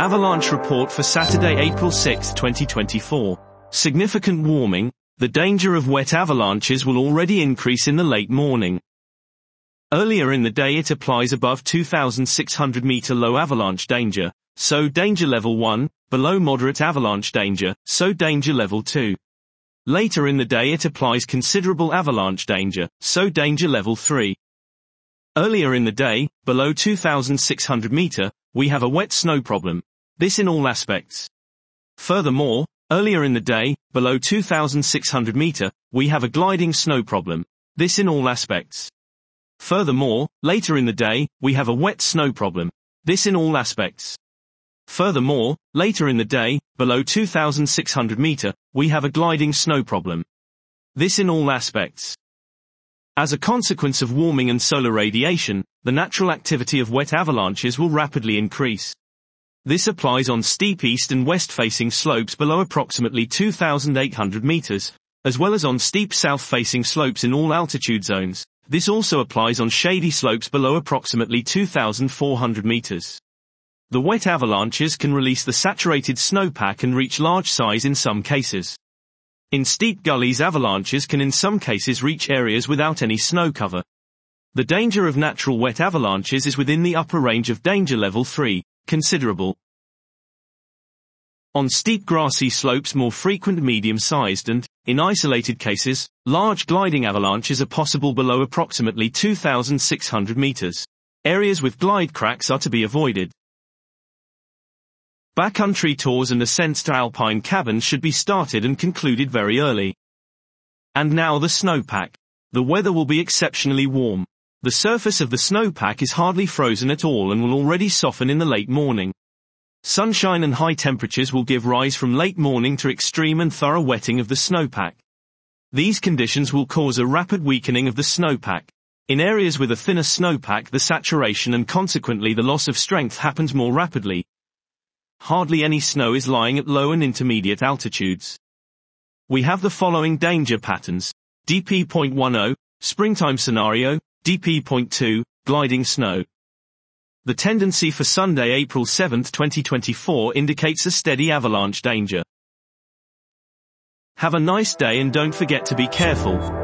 Avalanche report for Saturday, April 6, 2024. Significant warming. The danger of wet avalanches will already increase in the late morning. Earlier in the day it applies above 2,600 meter low avalanche danger, so danger level 1, below moderate avalanche danger, so danger level 2. Later in the day it applies considerable avalanche danger, so danger level 3. Earlier in the day, below 2,600 meter, we have a wet snow problem. This in all aspects. Furthermore, earlier in the day, below 2,600 meter, we have a gliding snow problem. This in all aspects. Furthermore, later in the day, we have a wet snow problem. This in all aspects. Furthermore, later in the day, below 2,600 meter, we have a gliding snow problem. This in all aspects. As a consequence of warming and solar radiation, the natural activity of wet avalanches will rapidly increase. This applies on steep east and west-facing slopes below approximately 2,800 meters, as well as on steep south-facing slopes in all altitude zones. This also applies on shady slopes below approximately 2,400 meters. The wet avalanches can release the saturated snowpack and reach large size in some cases. In steep gullies, avalanches can in some cases reach areas without any snow cover. The danger of natural wet avalanches is within the upper range of danger level 3, considerable. On steep grassy slopes more frequent medium-sized and, in isolated cases, large gliding avalanches are possible below approximately 2,600 meters. Areas with glide cracks are to be avoided. Backcountry tours and ascents to alpine cabins should be started and concluded very early. And now the snowpack. The weather will be exceptionally warm. The surface of the snowpack is hardly frozen at all and will already soften in the late morning. Sunshine and high temperatures will give rise from late morning to extreme and thorough wetting of the snowpack. These conditions will cause a rapid weakening of the snowpack. In areas with a thinner snowpack, the saturation and consequently the loss of strength happens more rapidly. Hardly any snow is lying at low and intermediate altitudes. We have the following danger patterns. DP.10, springtime scenario, DP.2, gliding snow. The tendency for Sunday, April 7, 2024 indicates a steady avalanche danger. Have a nice day and don't forget to be careful.